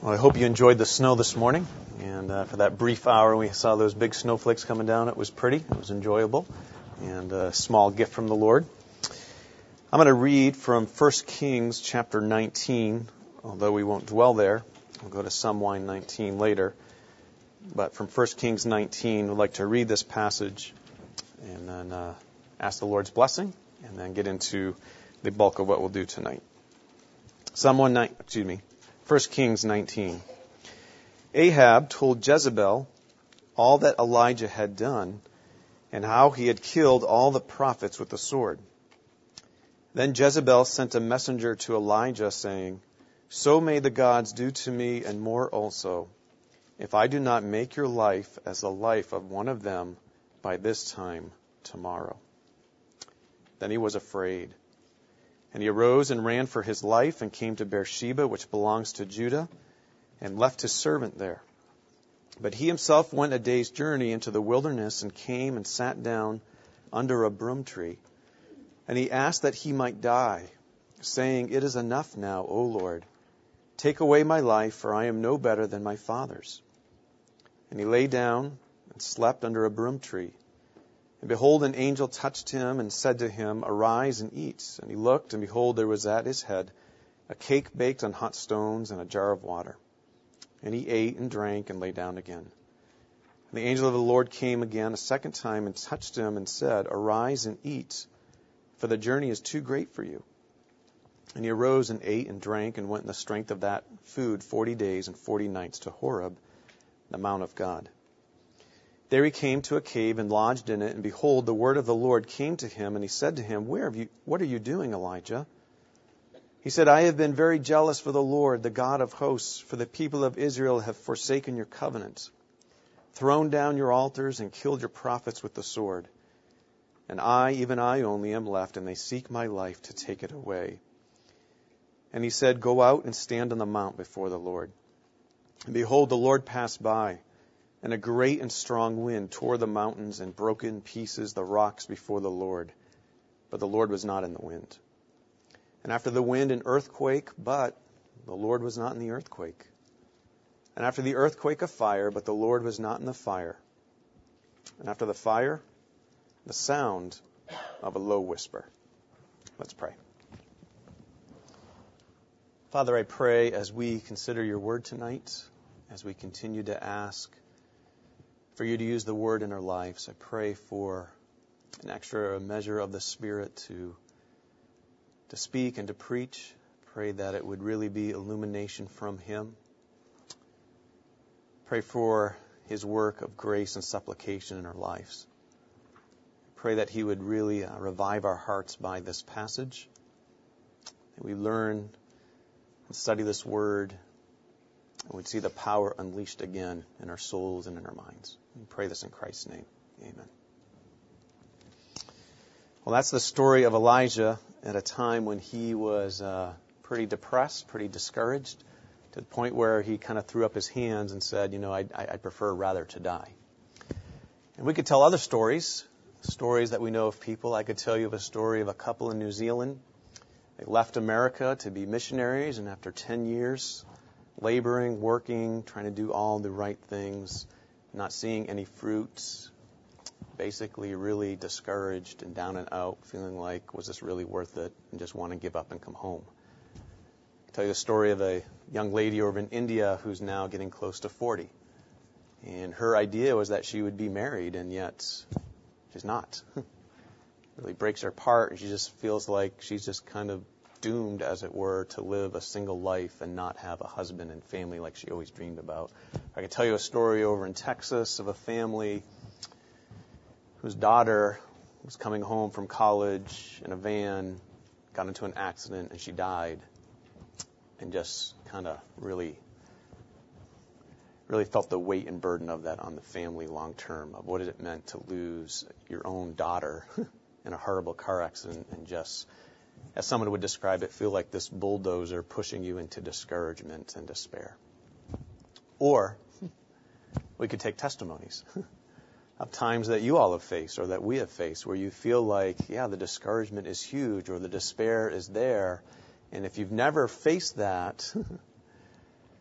Well, I hope you enjoyed the snow this morning. And for that brief hour we saw those big snowflakes coming down, it was pretty, it was enjoyable, and a small gift from the Lord. I'm going to read from 1 Kings chapter 19, although we won't dwell there. We'll go to Psalm 19 later. But from 1 Kings 19, I'd like to read this passage and then ask the Lord's blessing and then get into the bulk of what we'll do tonight. 1 Kings 19. Ahab told Jezebel all that Elijah had done and how he had killed all the prophets with the sword. Then Jezebel sent a messenger to Elijah, saying, "So may the gods do to me and more also, if I do not make your life as the life of one of them by this time tomorrow." Then he was afraid. And he arose and ran for his life and came to Beersheba, which belongs to Judah, and left his servant there. But he himself went a day's journey into the wilderness and came and sat down under a broom tree. And he asked that he might die, saying, "It is enough now, O Lord. Take away my life, for I am no better than my fathers." And he lay down and slept under a broom tree. And behold, an angel touched him and said to him, "Arise and eat." And he looked, and behold, there was at his head a cake baked on hot stones and a jar of water. And he ate and drank and lay down again. And the angel of the Lord came again a second time and touched him and said, "Arise and eat, for the journey is too great for you." And he arose and ate and drank and went in the strength of that food 40 days and 40 nights to Horeb, the mount of God. There he came to a cave and lodged in it, and behold, the word of the Lord came to him, and he said to him, "What are you doing, Elijah?" He said, "I have been very jealous for the Lord, the God of hosts, for the people of Israel have forsaken your covenant, thrown down your altars, and killed your prophets with the sword. And I, even I only, am left, and they seek my life to take it away." And he said, "Go out and stand on the mount before the Lord." And behold, the Lord passed by, and a great and strong wind tore the mountains and broke in pieces the rocks before the Lord. But the Lord was not in the wind. And after the wind, an earthquake, but the Lord was not in the earthquake. And after the earthquake, a fire, but the Lord was not in the fire. And after the fire, the sound of a low whisper. Let's pray. Father, I pray as we consider your word tonight, as we continue to ask for you to use the word in our lives, I pray for an extra measure of the Spirit to speak and to preach. Pray that it would really be illumination from him. Pray for his work of grace and supplication in our lives. Pray that he would really revive our hearts by this passage. That we learn and study this word, and we'd see the power unleashed again in our souls and in our minds. We pray this in Christ's name. Amen. Well, that's the story of Elijah at a time when he was pretty depressed, pretty discouraged, to the point where he kind of threw up his hands and said, I'd prefer rather to die. And we could tell other stories that we know of people. I could tell you of a story of a couple in New Zealand. They left America to be missionaries, and after 10 years, laboring, working, trying to do all the right things, not seeing any fruits, basically really discouraged and down and out, feeling like, was this really worth it, and just want to give up and come home. I'll tell you the story of a young lady over in India who's now getting close to 40. And her idea was that she would be married, and yet she's not. It really breaks her apart, and she just feels like she's just kind of doomed, as it were, to live a single life and not have a husband and family like she always dreamed about. I could tell you a story over in Texas of a family whose daughter was coming home from college in a van, got into an accident, and she died. And just kind of really felt the weight and burden of that on the family long term, of what it meant to lose your own daughter in a horrible car accident and just, as someone would describe it, feel like this bulldozer pushing you into discouragement and despair. Or we could take testimonies of times that you all have faced or that we have faced where you feel like, the discouragement is huge or the despair is there. And if you've never faced that, you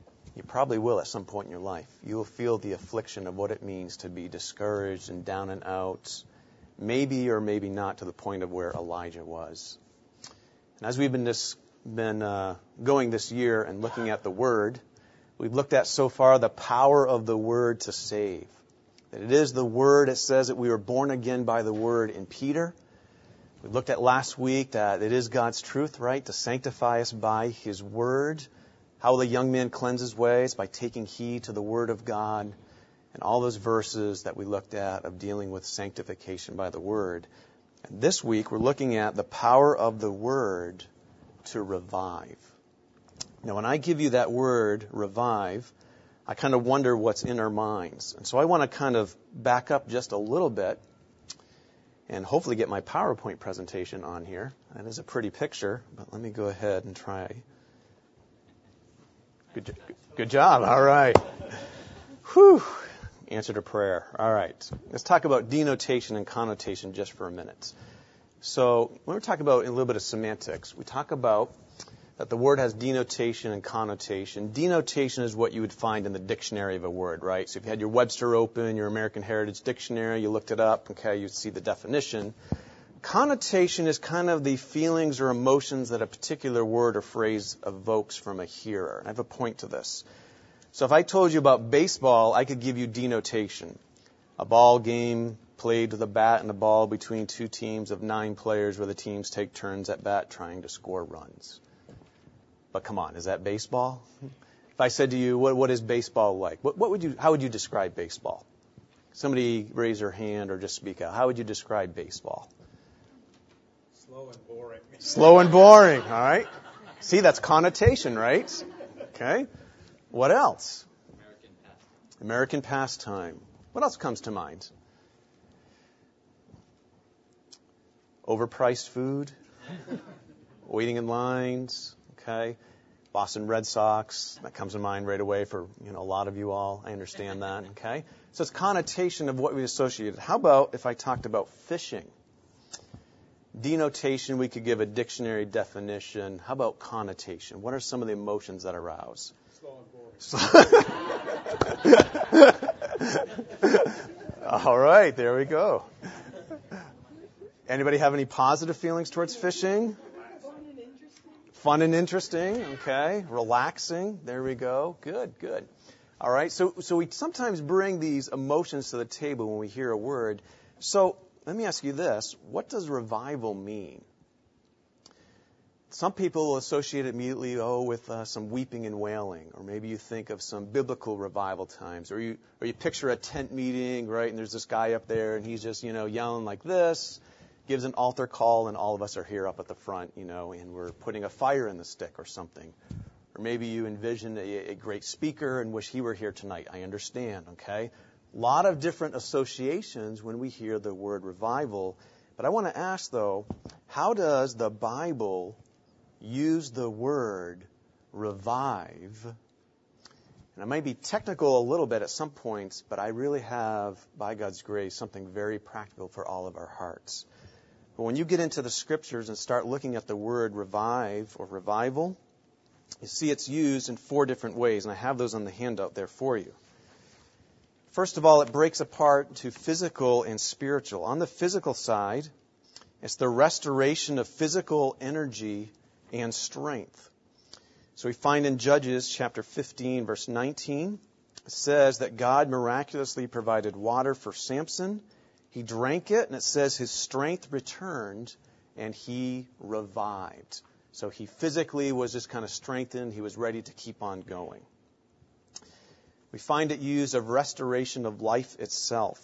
probably will at some point in your life. You will feel the affliction of what it means to be discouraged and down and out, maybe or maybe not to the point of where Elijah was. And as we've been going this year and looking at the Word, we've looked at so far the power of the Word to save. That it is the Word, it says that we were born again by the Word in Peter. We looked at last week that it is God's truth, right, to sanctify us by His Word. How will the young man cleanse his ways? By taking heed to the Word of God. And all those verses that we looked at of dealing with sanctification by the Word. And this week we're looking at the power of the Word to revive. Now when I give you that word, revive, I kind of wonder what's in our minds. And so I want to kind of back up just a little bit and hopefully get my PowerPoint presentation on here. That is a pretty picture, but let me go ahead and try. Good job. All right. Whew. Answer to prayer. All right. Let's talk about denotation and connotation just for a minute. So when we're talking about a little bit of semantics, we talk about that the word has denotation and connotation. Denotation is what you would find in the dictionary of a word, right? So if you had your Webster open, your American Heritage Dictionary, you looked it up, okay, you'd see the definition. Connotation is kind of the feelings or emotions that a particular word or phrase evokes from a hearer. And I have a point to this. So if I told you about baseball, I could give you denotation. A ball game played with a bat and a ball between two teams of 9 players where the teams take turns at bat trying to score runs. But come on, is that baseball? If I said to you, what is baseball like? How would you describe baseball? Somebody raise their hand or just speak out. How would you describe baseball? Slow and boring. Slow and boring, all right. See, that's connotation, right? Okay. What else? American pastime. What else comes to mind? Overpriced food. Waiting in lines. Okay. Boston Red Sox. That comes to mind right away for, a lot of you all. I understand that. Okay. So it's connotation of what we associated. How about if I talked about fishing? Denotation, we could give a dictionary definition. How about connotation? What are some of the emotions that arouse? Slow and boring. All right, there we go. Anybody have any positive feelings towards fishing? Fun and interesting, okay. Relaxing, there we go. Good. All right, so we sometimes bring these emotions to the table when we hear a word. So let me ask you this. What does revival mean? Some people associate it immediately, with some weeping and wailing. Or maybe you think of some biblical revival times. Or you picture a tent meeting, right, and there's this guy up there, and he's just, yelling like this, gives an altar call, and all of us are here up at the front, and we're putting a fire in the stick or something. Or maybe you envision a great speaker and wish he were here tonight. I understand, okay? A lot of different associations when we hear the word revival. But I want to ask, though, how does the Bible use the word revive? And I might be technical a little bit at some points, but I really have, by God's grace, something very practical for all of our hearts. But when you get into the Scriptures and start looking at the word revive or revival, you see it's used in 4 different ways, and I have those on the handout there for you. First of all, it breaks apart to physical and spiritual. On the physical side, it's the restoration of physical energy and strength. So we find in Judges chapter 15, verse 19, it says that God miraculously provided water for Samson. He drank it, and it says his strength returned, and he revived. So he physically was just kind of strengthened. He was ready to keep on going. We find it used of restoration of life itself.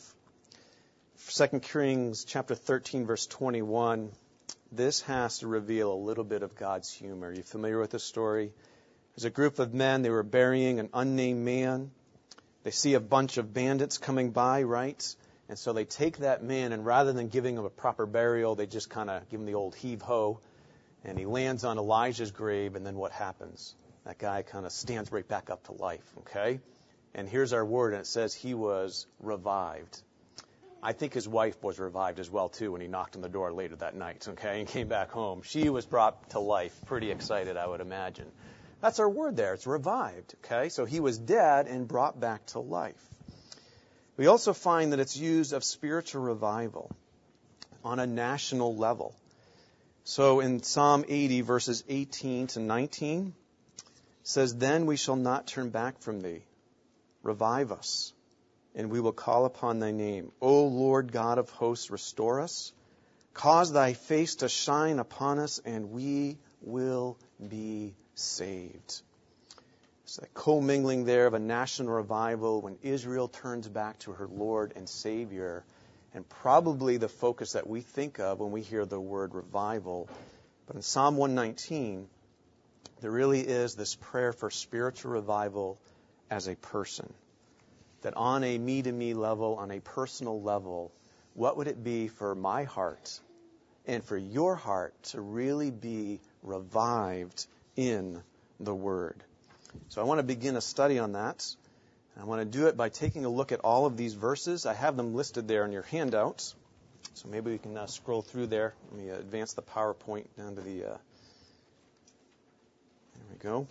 2 Kings chapter 13, verse 21, this has to reveal a little bit of God's humor. Are you familiar with this story? There's a group of men. They were burying an unnamed man. They see a bunch of bandits coming by, right? And so they take that man, and rather than giving him a proper burial, they just kind of give him the old heave-ho. And he lands on Elijah's grave, and then what happens? That guy kind of stands right back up to life, okay? And here's our word, and it says he was revived. I think his wife was revived as well, too, when he knocked on the door later that night, okay, and came back home. She was brought to life. Pretty excited, I would imagine. That's our word there. It's revived. Okay? So he was dead and brought back to life. We also find that it's used of spiritual revival on a national level. So in Psalm 80, verses 18 to 19, it says, "Then we shall not turn back from thee. Revive us, and we will call upon thy name. O Lord God of hosts, restore us. Cause thy face to shine upon us, and we will be saved." It's that commingling there of a national revival when Israel turns back to her Lord and Savior, and probably the focus that we think of when we hear the word revival. But in Psalm 119, there really is this prayer for spiritual revival as a person. That on a me-to-me level, on a personal level, what would it be for my heart and for your heart to really be revived in the Word? So I want to begin a study on that. I want to do it by taking a look at all of these verses. I have them listed there in your handouts. So maybe we can scroll through there. Let me advance the PowerPoint down to the... there we go.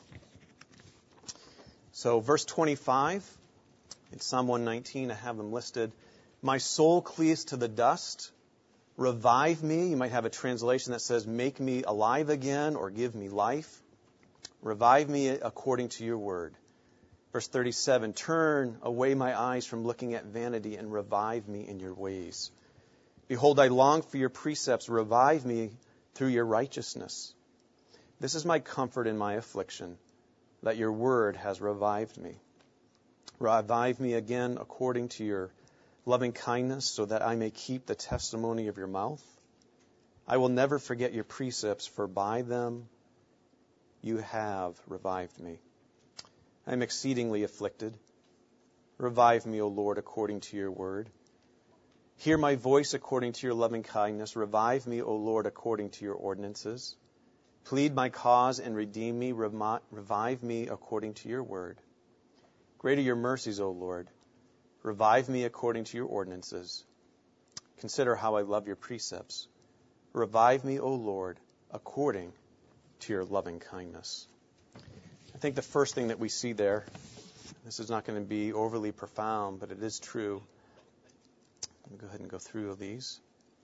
So verse 25, in Psalm 119, I have them listed. "My soul cleaves to the dust. Revive me." You might have a translation that says, "Make me alive again," or "Give me life." "Revive me according to your word." Verse 37, "Turn away my eyes from looking at vanity and revive me in your ways. Behold, I long for your precepts. Revive me through your righteousness. This is my comfort in my affliction, that your word has revived me. Revive me again according to your loving kindness, so that I may keep the testimony of your mouth. I will never forget your precepts, for by them you have revived me. I am exceedingly afflicted. Revive me, O Lord, according to your word. Hear my voice according to your loving kindness. Revive me, O Lord, according to your ordinances. Plead my cause and redeem me. Revive me according to your word. Great are your mercies, O Lord. Revive me according to your ordinances. Consider how I love your precepts. Revive me, O Lord, according to your loving kindness. I think the first thing that we see there, this is not going to be overly profound, but it is true. Let me go ahead and go through these.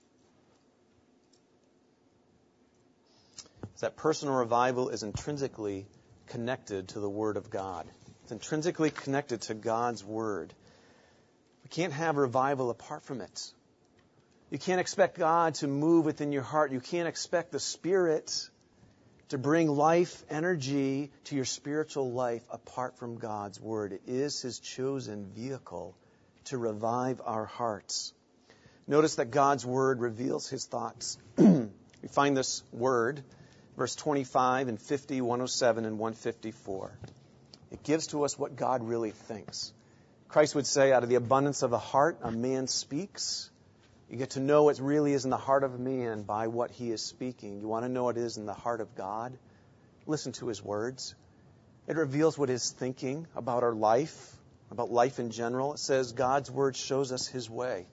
It's that personal revival is intrinsically connected to the Word of God. It's intrinsically connected to God's Word. We can't have revival apart from it. You can't expect God to move within your heart. You can't expect the Spirit to bring life, energy to your spiritual life apart from God's Word. It is His chosen vehicle to revive our hearts. Notice that God's Word reveals His thoughts. We find this word, verse 25 and 50, 107 and 154. It gives to us what God really thinks. Christ would say, out of the abundance of the heart, a man speaks. You get to know what really is in the heart of a man by what he is speaking. You want to know what is in the heart of God? Listen to His words. It reveals what He's thinking about our life, about life in general. It says God's Word shows us His way.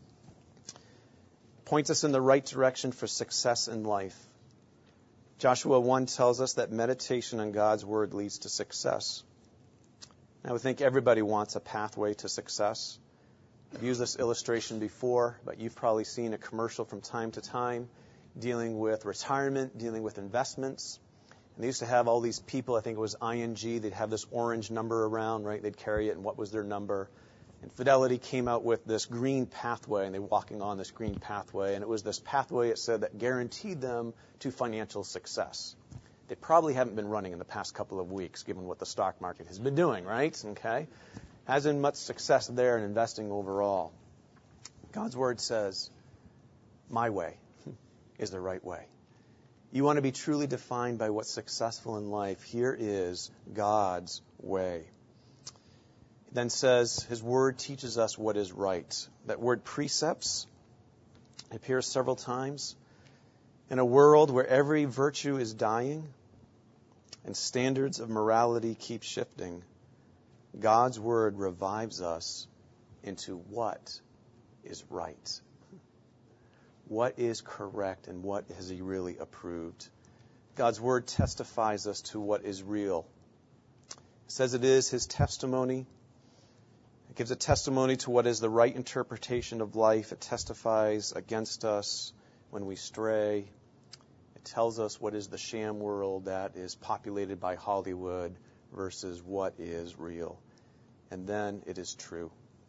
Points us in the right direction for success in life. Joshua 1 tells us that meditation on God's Word leads to success. I would think everybody wants a pathway to success. I've used this illustration before, but you've probably seen a commercial from time to time dealing with retirement, dealing with investments. And they used to have all these people, I think it was ING, they'd have this orange number around, right? They'd carry it, and what was their number? And Fidelity came out with this green pathway, and they were walking on this green pathway, and it was this pathway, it said, that guaranteed them to financial success. They probably haven't been running in the past couple of weeks, given what the stock market has been doing, right? Okay? Hasn't much success there in investing overall. God's Word says, my way is the right way. You want to be truly defined by what's successful in life. Here is God's way. He then says His Word teaches us what is right. That word precepts appears several times. In a world where every virtue is dying and standards of morality keep shifting, God's Word revives us into what is right. What is correct and what has He really approved? God's Word testifies us to what is real. It says it is His testimony. It gives a testimony to what is the right interpretation of life. It testifies against us when we stray. It tells us what is the sham world that is populated by Hollywood versus what is real. And then it is true.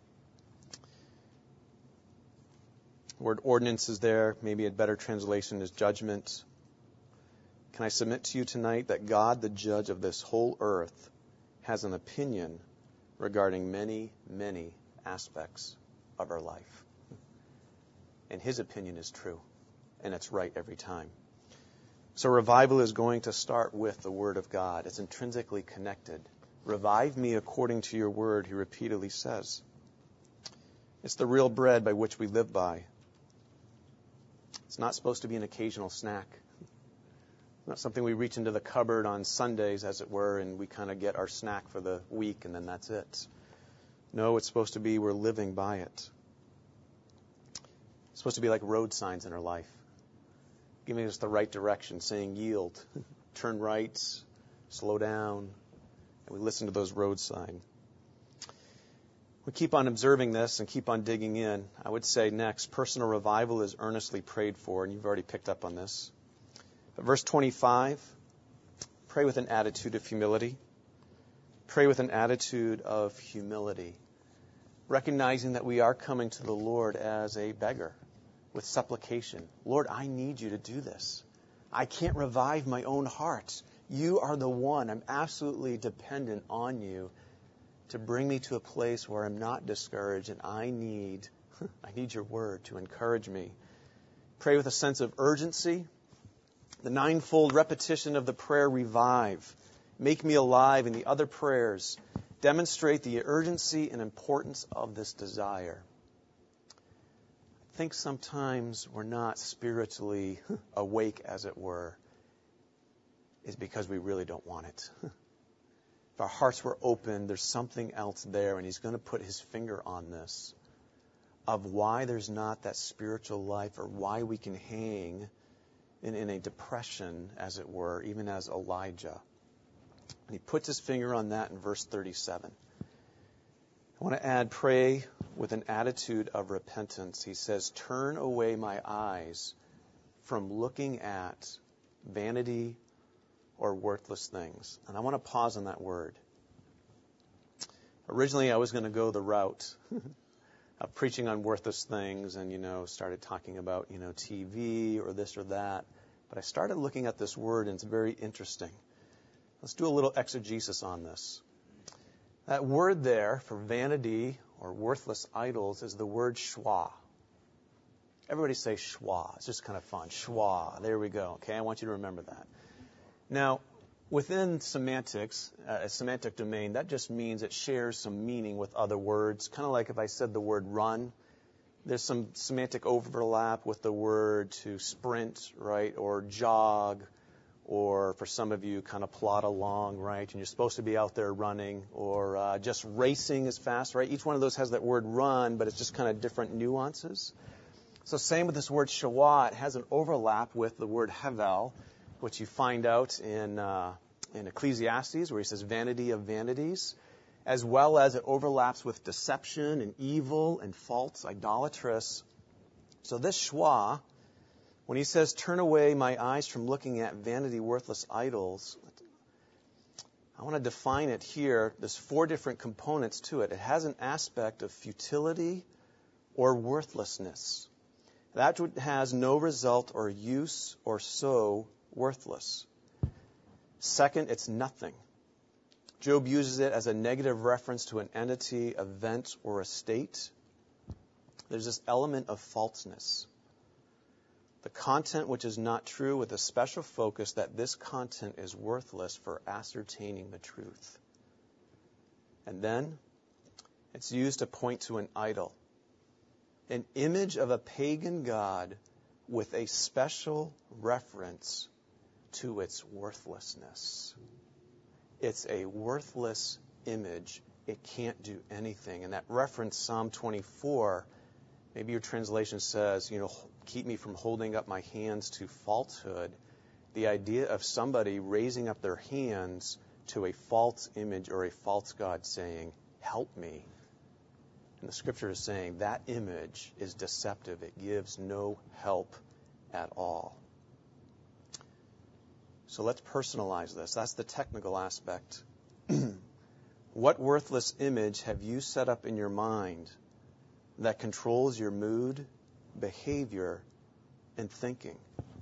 The word ordinance is there. Maybe a better translation is judgment. Can I submit to you tonight that God, the judge of this whole earth, has an opinion regarding many, many aspects of our life. And His opinion is true, and it's right every time. So revival is going to start with the Word of God. It's intrinsically connected. Revive me according to your word, He repeatedly says. It's the real bread by which we live by. It's not supposed to be an occasional snack. Not something we reach into the cupboard on Sundays, as it were, and we kind of get our snack for the week, and then that's it. No, it's supposed to be we're living by it. It's supposed to be like road signs in our life, giving us the right direction, saying yield, turn right, slow down, and we listen to those road signs. We keep on observing this and keep on digging in. I would say next, personal revival is earnestly prayed for, and you've already picked up on this. But verse 25, pray with an attitude of humility. Pray with an attitude of humility, recognizing that we are coming to the Lord as a beggar with supplication. Lord, I need you to do this. I can't revive my own heart. You are the one. I'm absolutely dependent on you to bring me to a place where I'm not discouraged, and I need your word to encourage me. Pray with a sense of urgency. The ninefold repetition of the prayer, revive, make me alive, and the other prayers demonstrate the urgency and importance of this desire. I think sometimes we're not spiritually awake, as it were, is because we really don't want it. If our hearts were open, there's something else there, and He's going to put His finger on this, of why there's not that spiritual life, or why we can hang in a depression, as it were, even as Elijah. And He puts His finger on that in verse 37. I want to add, pray with an attitude of repentance. He says, turn away my eyes from looking at vanity or worthless things. And I want to pause on that word. Originally, I was going to go the route of preaching on worthless things and, started talking about, TV or this or that. But I started looking at this word, and it's very interesting. Let's do a little exegesis on this. That word there for vanity or worthless idols is the word shwa. Everybody say shwa. It's just kind of fun. Shwa. There we go. Okay, I want you to remember that. Now, within semantics, a semantic domain, that just means it shares some meaning with other words. Kind of like if I said the word run. There's some semantic overlap with the word to sprint, right, or jog, or for some of you, kind of plod along, right, and you're supposed to be out there running, or just racing as fast, right? Each one of those has that word run, but it's just kind of different nuances. So same with this word shawah. It has an overlap with the word hevel, which you find out in Ecclesiastes, where he says vanity of vanities, as well as it overlaps with deception and evil and false, idolatrous. So this shwa, when he says, turn away my eyes from looking at vanity, worthless idols, I want to define it here. There's 4 different components to it. It has an aspect of futility or worthlessness. That which has no result or use or so worthless. Second, it's nothing. Job uses it as a negative reference to an entity, event, or a state. There's this element of falseness. The content which is not true, with a special focus that this content is worthless for ascertaining the truth. And then it's used to point to an idol, an image of a pagan god with a special reference to its worthlessness. It's a worthless image. It can't do anything. And that reference, Psalm 24, maybe your translation says, keep me from holding up my hands to falsehood. the idea of somebody raising up their hands to a false image or a false god saying, "Help me." And the Scripture is saying that image is deceptive. It gives no help at all. So let's personalize this. That's the technical aspect. What worthless image have you set up in your mind that controls your mood, behavior, and thinking?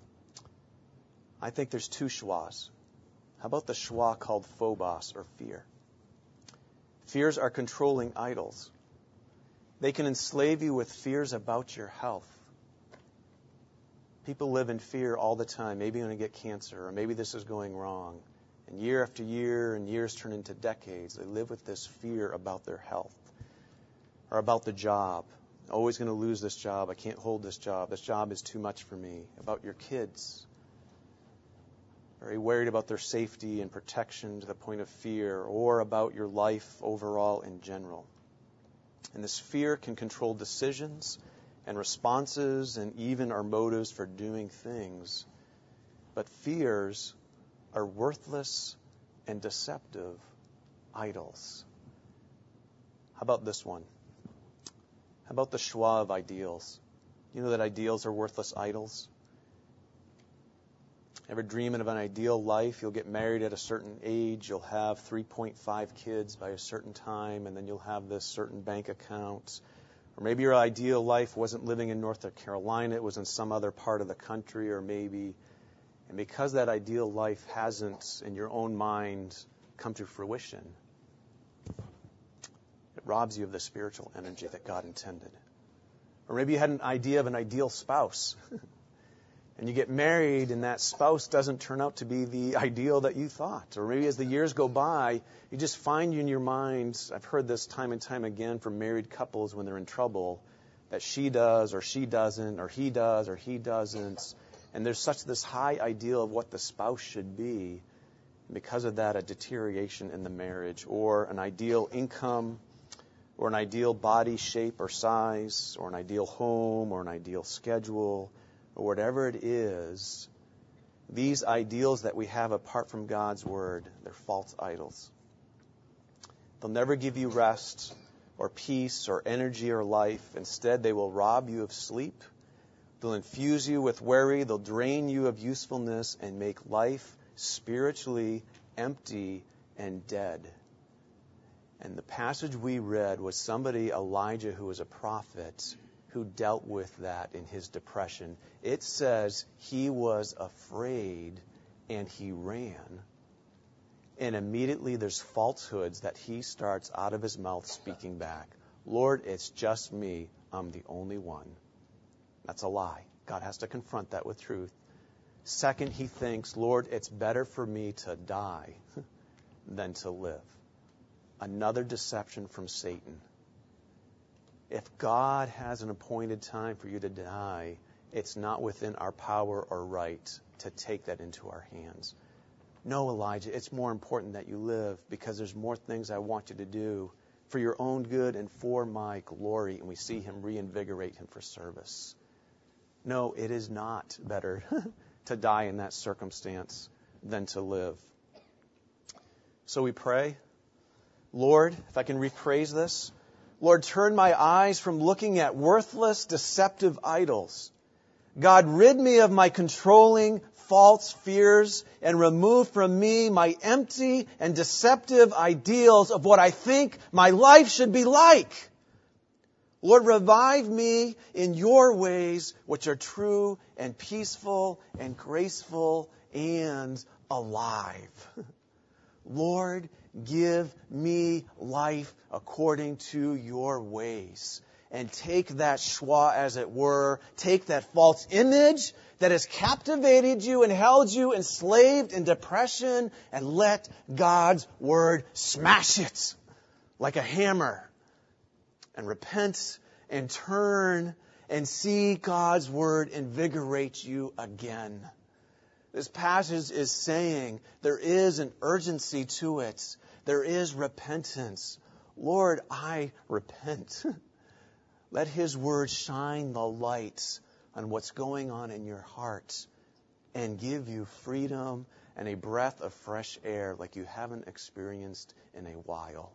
I think there's two schwas. How about the schwa called phobos, or fear? Fears are controlling idols. They can enslave you with fears about your health. People live in fear all the time. Maybe I'm going to get cancer, or maybe this is going wrong. And year after year, and years turn into decades, they live with this fear about their health or about the job. Always going to lose this job. I can't hold this job. This job is too much for me. About your kids. Very worried about their safety and protection to the point of fear, or about your life overall in general. And this fear can control decisions and responses and even our motives for doing things. But fears are worthless and deceptive idols. How about this one? How about the schwa of ideals? You know that ideals are worthless idols? Ever dreaming of an ideal life? You'll get married at a certain age, you'll have 3.5 kids by a certain time, and then you'll have this certain bank account. Or maybe your ideal life wasn't living in North Carolina, it was in some other part of the country, or maybe, and because that ideal life hasn't, in your own mind, come to fruition, it robs you of the spiritual energy that God intended. Or maybe you had an idea of an ideal spouse. And you get married, and that spouse doesn't turn out to be the ideal that you thought. Or maybe as the years go by, you just find in your mind, I've heard this time and time again from married couples when they're in trouble, that she does, or she doesn't, or he does, or he doesn't. And there's such this high ideal of what the spouse should be. And because of that, a deterioration in the marriage, or an ideal income, or an ideal body shape or size, or an ideal home, or an ideal schedule, or whatever it is. These ideals that we have apart from God's Word, they're false idols. They'll never give you rest or peace or energy or life. Instead, they will rob you of sleep. They'll infuse you with worry. They'll drain you of usefulness and make life spiritually empty and dead. And the passage we read was somebody, Elijah, who was a prophet, who dealt with that in his depression. It says he was afraid and he ran. And immediately there's falsehoods that he starts out of his mouth speaking back. Lord, it's just me. I'm the only one. That's a lie. God has to confront that with truth. Second, he thinks, Lord, it's better for me to die than to live. Another deception from Satan. If God has an appointed time for you to die, it's not within our power or right to take that into our hands. No, Elijah, it's more important that you live because there's more things I want you to do for your own good and for my glory. And we see him reinvigorate him for service. No, it is not better to die in that circumstance than to live. So we pray, Lord, if I can rephrase this, Lord, turn my eyes from looking at worthless, deceptive idols. God, rid me of my controlling, false fears and remove from me my empty and deceptive ideals of what I think my life should be like. Lord, revive me in your ways, which are true and peaceful and graceful and alive. Lord, give me life according to your ways. And take that schwa, as it were, take that false image that has captivated you and held you enslaved in depression, and let God's Word smash it like a hammer. And repent and turn and see God's Word invigorate you again. This passage is saying there is an urgency to it. There is repentance. Lord, I repent. Let His Word shine the light on what's going on in your heart and give you freedom and a breath of fresh air like you haven't experienced in a while.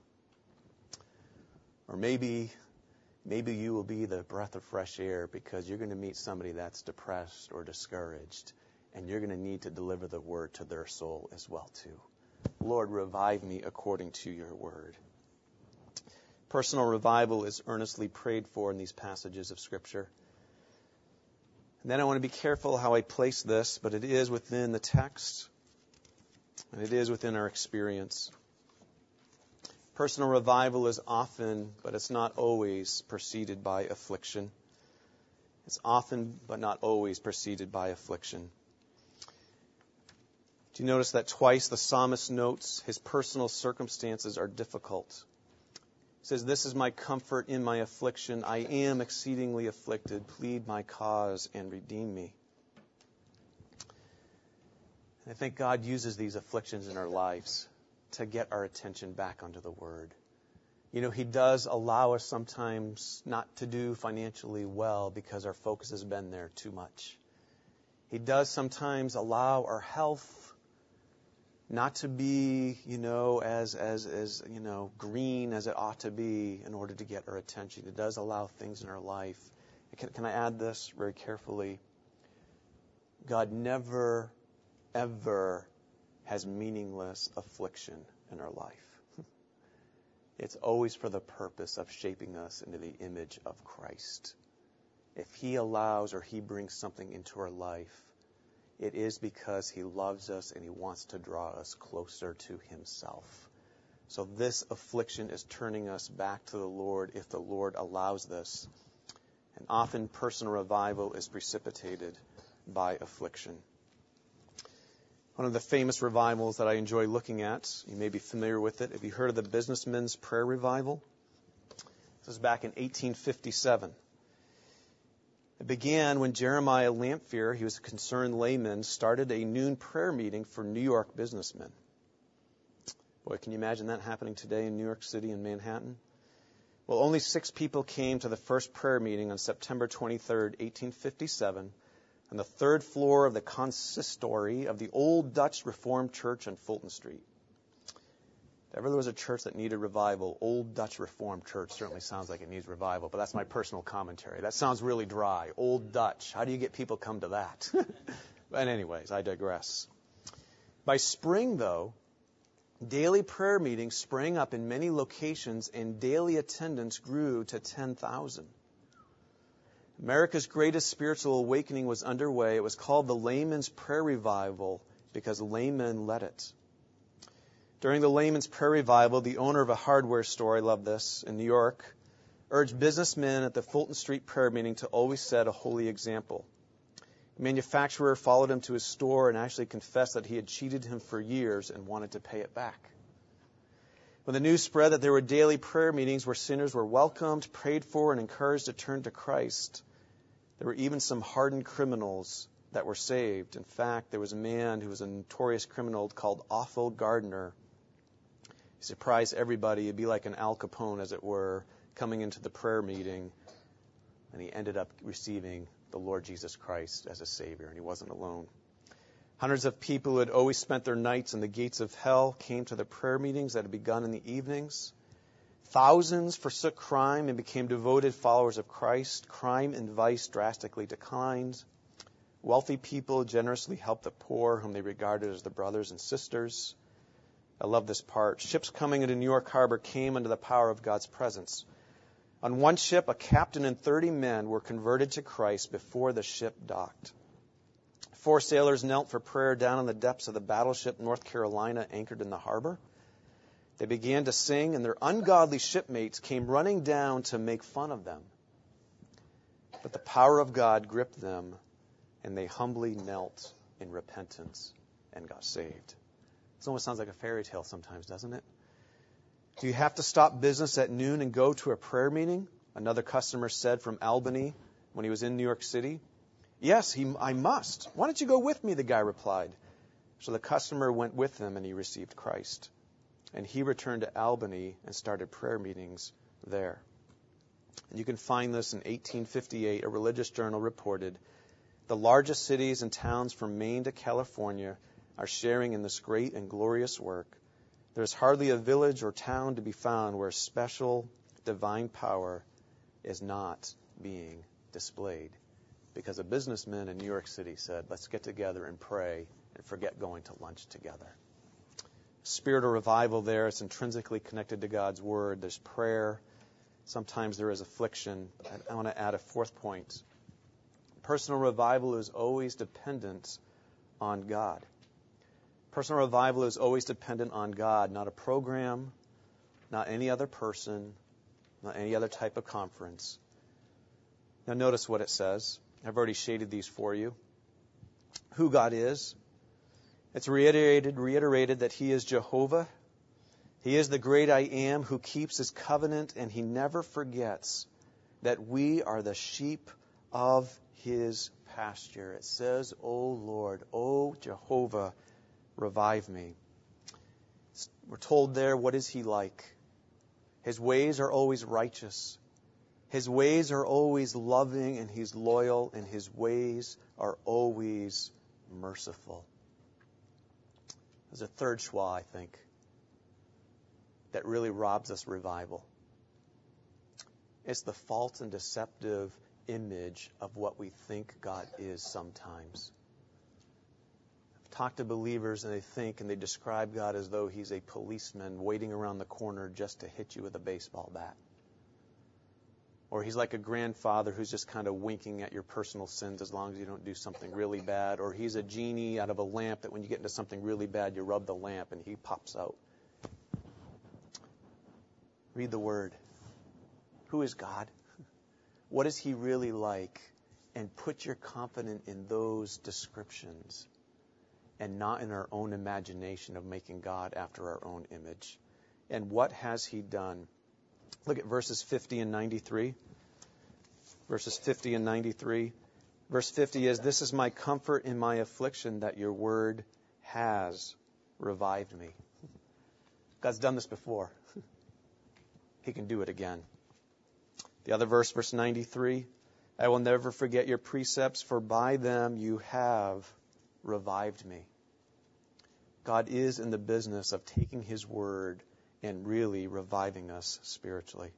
Or maybe you will be the breath of fresh air because you're going to meet somebody that's depressed or discouraged, and you're going to need to deliver the word to their soul as well too. Lord, revive me according to your word. Personal revival is earnestly prayed for in these passages of Scripture. And then I want to be careful how I place this, but it is within the text, and it is within our experience. Personal revival is often, but it's not always, preceded by affliction. It's often, but not always, preceded by affliction. Do you notice that twice the psalmist notes his personal circumstances are difficult? He says, "This is my comfort in my affliction. I am exceedingly afflicted. Plead my cause and redeem me." And I think God uses these afflictions in our lives to get our attention back onto the Word. You know, He does allow us sometimes not to do financially well because our focus has been there too much. He does sometimes allow our health not to be, as green as it ought to be in order to get our attention. It does allow things in our life. Can I add this very carefully? God never, ever has meaningless affliction in our life. It's always for the purpose of shaping us into the image of Christ. If He allows or He brings something into our life, it is because He loves us and He wants to draw us closer to Himself. So this affliction is turning us back to the Lord if the Lord allows this. And often personal revival is precipitated by affliction. One of the famous revivals that I enjoy looking at, you may be familiar with it. Have you heard of the Businessmen's Prayer Revival? This was back in 1857. It began when Jeremiah Lamphere, he was a concerned layman, started a noon prayer meeting for New York businessmen. Boy, can you imagine that happening today in New York City and Manhattan? Well, only 6 people came to the first prayer meeting on September 23rd, 1857, on the 3rd floor of the consistory of the Old Dutch Reformed Church on Fulton Street. If ever there was a church that needed revival, Old Dutch Reformed Church certainly sounds like it needs revival, but that's my personal commentary. That sounds really dry. Old Dutch. How do you get people to come to that? But anyways, I digress. By spring, though, daily prayer meetings sprang up in many locations and daily attendance grew to 10,000. America's greatest spiritual awakening was underway. It was called the Layman's Prayer Revival because laymen led it. During the Layman's Prayer Revival, the owner of a hardware store, I love this, in New York, urged businessmen at the Fulton Street prayer meeting to always set a holy example. The manufacturer followed him to his store and actually confessed that he had cheated him for years and wanted to pay it back. When the news spread that there were daily prayer meetings where sinners were welcomed, prayed for, and encouraged to turn to Christ, there were even some hardened criminals that were saved. In fact, there was a man who was a notorious criminal called Othel Gardner. He surprised everybody. He'd be like an Al Capone, as it were, coming into the prayer meeting. And he ended up receiving the Lord Jesus Christ as a Savior, and he wasn't alone. Hundreds of people who had always spent their nights in the gates of hell came to the prayer meetings that had begun in the evenings. Thousands forsook crime and became devoted followers of Christ. Crime and vice drastically declined. Wealthy people generously helped the poor, whom they regarded as their brothers and sisters. I love this part. Ships coming into New York Harbor came under the power of God's presence. On one ship, a captain and 30 men were converted to Christ before the ship docked. 4 sailors knelt for prayer down in the depths of the battleship North Carolina anchored in the harbor. They began to sing, and their ungodly shipmates came running down to make fun of them. But the power of God gripped them, and they humbly knelt in repentance and got saved. It almost sounds like a fairy tale sometimes, doesn't it? Do you have to stop business at noon and go to a prayer meeting? Another customer said from Albany when he was in New York City. Yes, I must. Why don't you go with me, the guy replied. So the customer went with him and he received Christ. And he returned to Albany and started prayer meetings there. And you can find this in 1858. A religious journal reported The largest cities and towns from Maine to California are sharing in this great and glorious work. There is hardly a village or town to be found where special divine power is not being displayed. Because a businessman in New York City said, let's get together and pray and forget going to lunch together. Spirit of revival there, it's intrinsically connected to God's Word. There's prayer. Sometimes there is affliction. I want to add a fourth point. Personal revival is always dependent on God. Personal revival is always dependent on God, not a program, not any other person, not any other type of conference. Now notice what it says. I've already shaded these for you. Who God is. It's reiterated that He is Jehovah. He is the great I am who keeps His covenant, and He never forgets that we are the sheep of His pasture. It says, O Lord, O Jehovah, revive me. We're told there, what is He like? His ways are always righteous. His ways are always loving, and He's loyal, and His ways are always merciful. There's a third schwa, I think, that really robs us revival. It's the false and deceptive image of what we think God is sometimes. I've talked to believers and they think and they describe God as though He's a policeman waiting around the corner just to hit you with a baseball bat. Or He's like a grandfather who's just kind of winking at your personal sins as long as you don't do something really bad. Or He's a genie out of a lamp that when you get into something really bad, you rub the lamp and He pops out. Read the Word. Who is God? What is He really like? And put your confidence in those descriptions and not in our own imagination of making God after our own image. And what has He done? Look at verses 50 and 93. Verses 50 and 93. Verse 50 is, this is my comfort in my affliction that your word has revived me. God's done this before. He can do it again. The other verse, verse 93, I will never forget your precepts, for by them you have revived me. God is in the business of taking His word and really reviving us spiritually.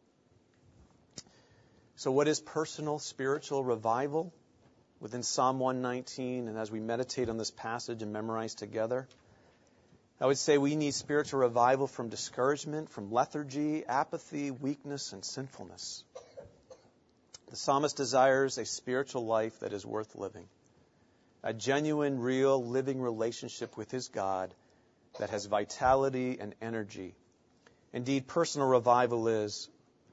So what is personal spiritual revival? Within Psalm 119, and as we meditate on this passage and memorize together, I would say we need spiritual revival from discouragement, from lethargy, apathy, weakness, and sinfulness. The psalmist desires a spiritual life that is worth living, a genuine, real, living relationship with his God that has vitality and energy. Indeed, personal revival is,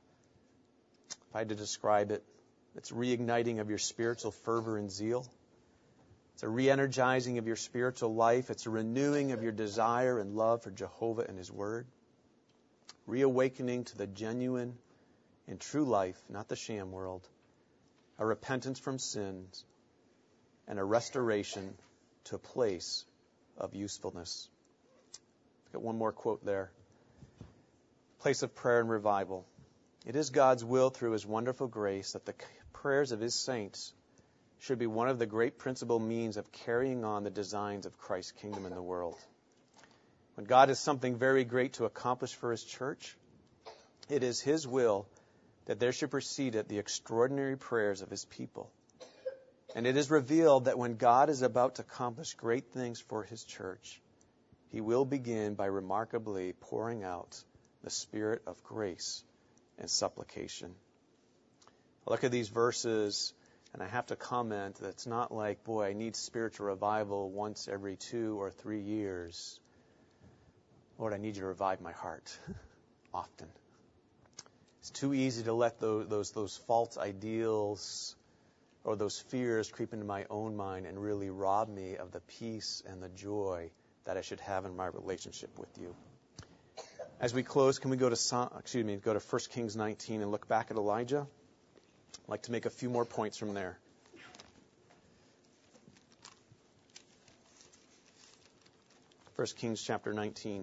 if I had to describe it, it's reigniting of your spiritual fervor and zeal. It's a re-energizing of your spiritual life. It's a renewing of your desire and love for Jehovah and His Word. Reawakening to the genuine and true life, not the sham world. A repentance from sins and a restoration to a place of usefulness. I've got one more quote there. Place of prayer and revival. It is God's will through His wonderful grace that the prayers of His saints should be one of the great principal means of carrying on the designs of Christ's kingdom in the world. When God has something very great to accomplish for His church, it is His will that there should precede it the extraordinary prayers of His people. And it is revealed that when God is about to accomplish great things for His church, He will begin by remarkably pouring out the Spirit of grace and supplication. I look at these verses and I have to comment that it's not like, boy, I need spiritual revival once every 2 or 3 years. Lord, I need you to revive my heart often. It's too easy to let those false ideals or those fears creep into my own mind and really rob me of the peace and the joy that I should have in my relationship with you. As we close, can we go to 1 Kings 19 and look back at Elijah? I'd like to make a few more points from there. 1 Kings chapter 19.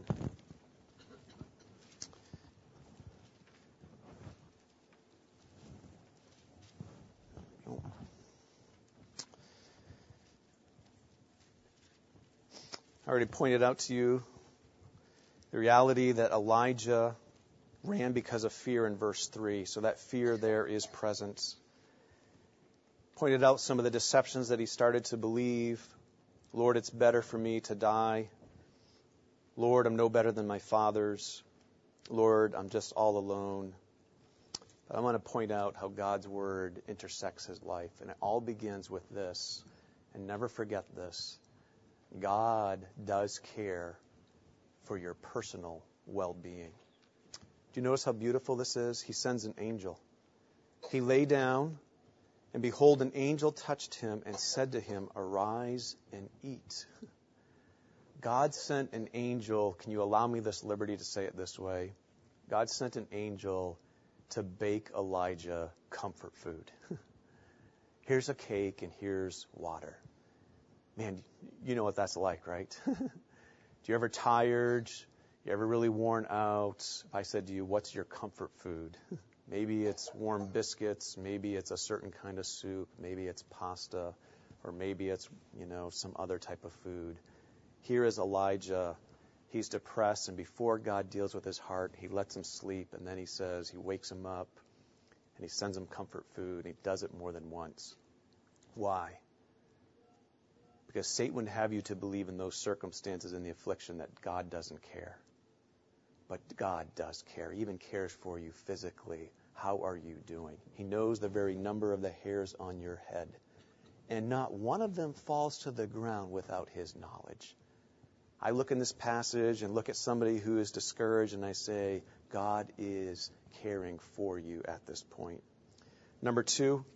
I already pointed out to you the reality that Elijah ran because of fear in verse 3. So that fear there is present. Pointed out some of the deceptions that he started to believe. Lord, it's better for me to die. Lord, I'm no better than my fathers. Lord, I'm just all alone. But I want to point out how God's word intersects his life. And it all begins with this. And never forget this. God does care for your personal well-being. Do you notice how beautiful this is? He sends an angel. He lay down, and behold, an angel touched him and said to him, "Arise and eat." God sent an angel. Can you allow me this liberty to say it this way? God sent an angel to bake Elijah comfort food. Here's a cake and here's water. Man, you know what that's like, right? Do you ever tired? You ever really worn out? If I said to you, what's your comfort food? Maybe it's warm biscuits. Maybe it's a certain kind of soup. Maybe it's pasta. Or maybe it's, some other type of food. Here is Elijah. He's depressed, and before God deals with his heart, he lets him sleep, and then he wakes him up, and he sends him comfort food, and he does it more than once. Why? Because Satan would have you to believe in those circumstances in the affliction that God doesn't care. But God does care. He even cares for you physically. How are you doing? He knows the very number of the hairs on your head. And not one of them falls to the ground without his knowledge. I look in this passage and look at somebody who is discouraged, and I say, God is caring for you at this point. Number two,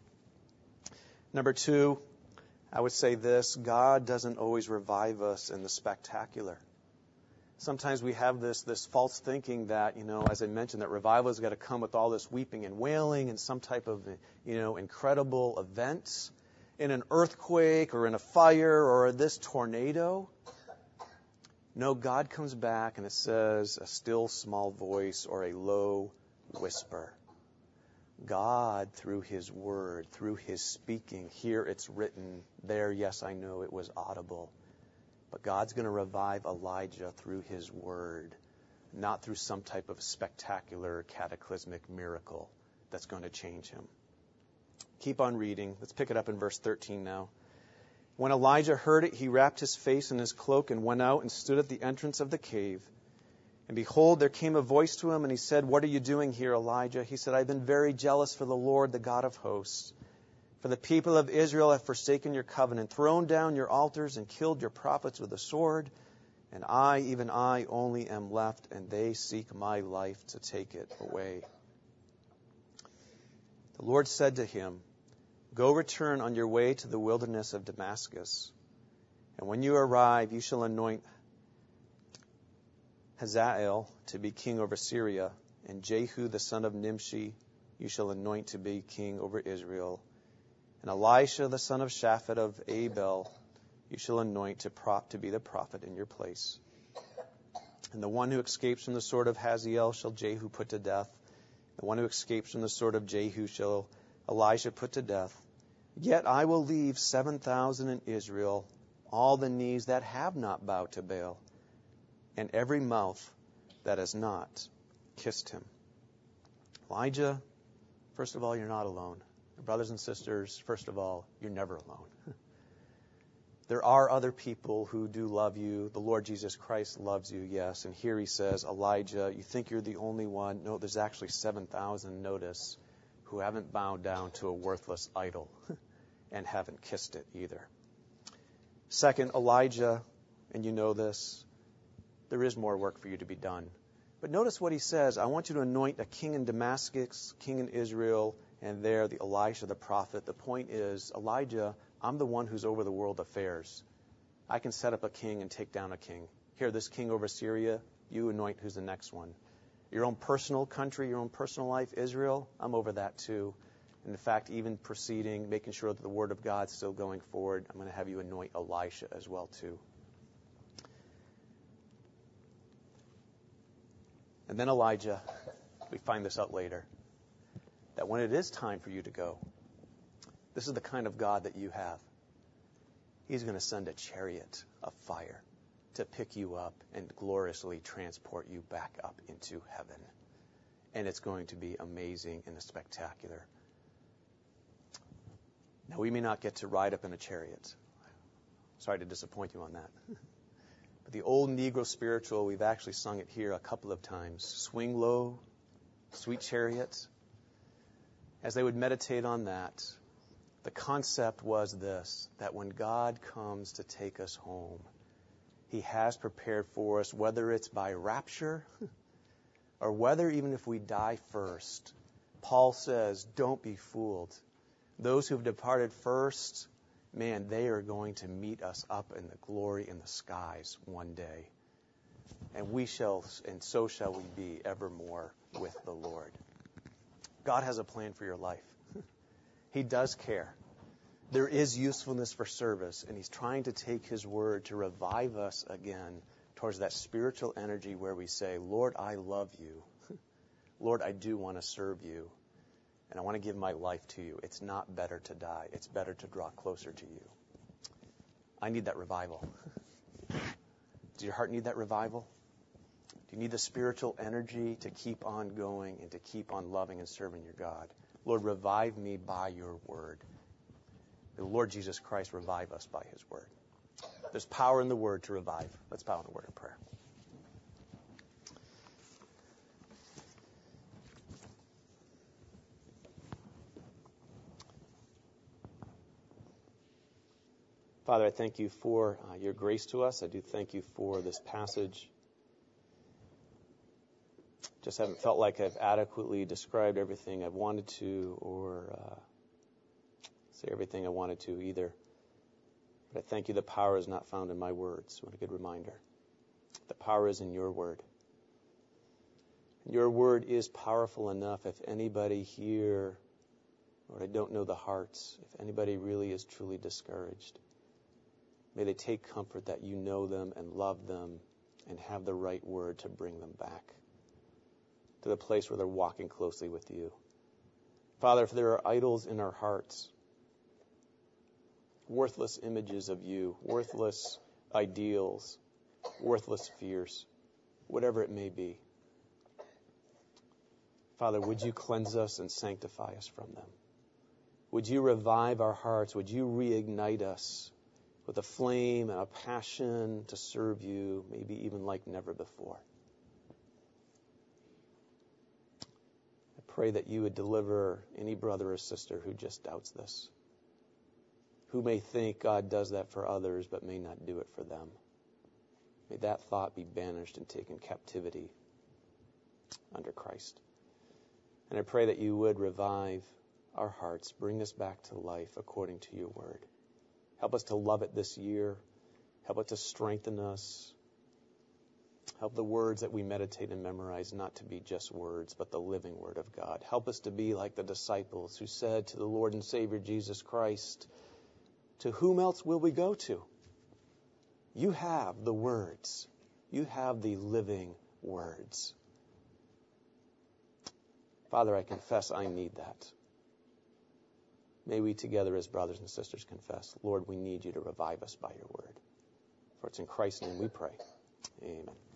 I would say this: God doesn't always revive us in the spectacular. Sometimes we have this false thinking that, as I mentioned, that revival has got to come with all this weeping and wailing and some type of, incredible events, in an earthquake or in a fire or this tornado. No, God comes back and it says a still small voice or a low whisper. God, through his word, through his speaking, here it's written, there, yes, I know it was audible. But God's going to revive Elijah through his word, not through some type of spectacular, cataclysmic miracle that's going to change him. Keep on reading. Let's pick it up in verse 13 now. When Elijah heard it, he wrapped his face in his cloak and went out and stood at the entrance of the cave. And behold, there came a voice to him, and he said, "What are you doing here, Elijah?" He said, "I've been very jealous for the Lord, the God of hosts. For the people of Israel have forsaken your covenant, thrown down your altars, and killed your prophets with the sword. And I, even I, only am left, and they seek my life to take it away." The Lord said to him, "Go return on your way to the wilderness of Damascus. And when you arrive, you shall anoint Hazael to be king over Syria, and Jehu the son of Nimshi you shall anoint to be king over Israel. And Elisha the son of Shaphat of Abel you shall anoint to be the prophet in your place. And the one who escapes from the sword of Hazael shall Jehu put to death. The one who escapes from the sword of Jehu shall Elisha put to death. Yet I will leave 7,000 in Israel, all the knees that have not bowed to Baal, and every mouth that has not kissed him." Elijah, first of all, you're not alone. Brothers and sisters, first of all, you're never alone. There are other people who do love you. The Lord Jesus Christ loves you, yes. And here he says, Elijah, you think you're the only one. No, there's actually 7,000, notice, who haven't bowed down to a worthless idol and haven't kissed it either. Second, Elijah, and you know this, there is more work for you to be done. But notice what he says. I want you to anoint a king in Damascus, king in Israel, and there the Elisha the prophet. The point is, Elijah, I'm the one who's over the world affairs. I can set up a king and take down a king. Here, this king over Syria, you anoint who's the next one. Your own personal country, your own personal life, Israel, I'm over that too. And in fact, even proceeding, making sure that the word of God's still going forward, I'm going to have you anoint Elisha as well too. And then Elijah, we find this out later, that when it is time for you to go, this is the kind of God that you have. He's going to send a chariot of fire. to pick you up and gloriously transport you back up into heaven. And it's going to be amazing and spectacular. Now, we may not get to ride up in a chariot. Sorry to disappoint you on that. But the old Negro spiritual, we've actually sung it here a couple of times. Swing low, sweet chariot. As they would meditate on that, the concept was this, that when God comes to take us home, He has prepared for us, whether it's by rapture or whether even if we die first. Paul says, don't be fooled. Those who've departed first, man, they are going to meet us up in the glory in the skies one day. And we shall, and so shall we be evermore with the Lord. God has a plan for your life. He does care. There is usefulness for service, and He's trying to take His word to revive us again towards that spiritual energy where we say, Lord, I love you. Lord, I do want to serve you, and I want to give my life to you. It's not better to die. It's better to draw closer to you. I need that revival. Does your heart need that revival? Do you need the spiritual energy to keep on going and to keep on loving and serving your God? Lord, revive me by your word. The Lord Jesus Christ revive us by His word. There's power in the word to revive. Let's bow in a word of prayer. Father, I thank you for your grace to us. I do thank you for this passage. Just haven't felt like I've adequately described everything I've wanted to or say everything I wanted to either. But I thank you the power is not found in my words. What a good reminder. The power is in your word. Your word is powerful enough if anybody here, Lord, I don't know the hearts, if anybody really is truly discouraged, may they take comfort that you know them and love them and have the right word to bring them back to the place where they're walking closely with you. Father, if there are idols in our hearts, worthless images of you, worthless ideals, worthless fears, whatever it may be, Father, would you cleanse us and sanctify us from them? Would you revive our hearts? Would you reignite us with a flame and a passion to serve you, maybe even like never before? I pray that you would deliver any brother or sister who just doubts this, who may think God does that for others but may not do it for them. May that thought be banished and taken captivity under Christ. And I pray that you would revive our hearts, bring us back to life according to your word. Help us to love it this year. Help it to strengthen us. Help the words that we meditate and memorize not to be just words, but the living word of God. Help us to be like the disciples who said to the Lord and Savior Jesus Christ, to whom else will we go to? You have the words. You have the living words. Father, I confess I need that. May we together as brothers and sisters confess, Lord, we need you to revive us by your word. For it's in Christ's name we pray. Amen.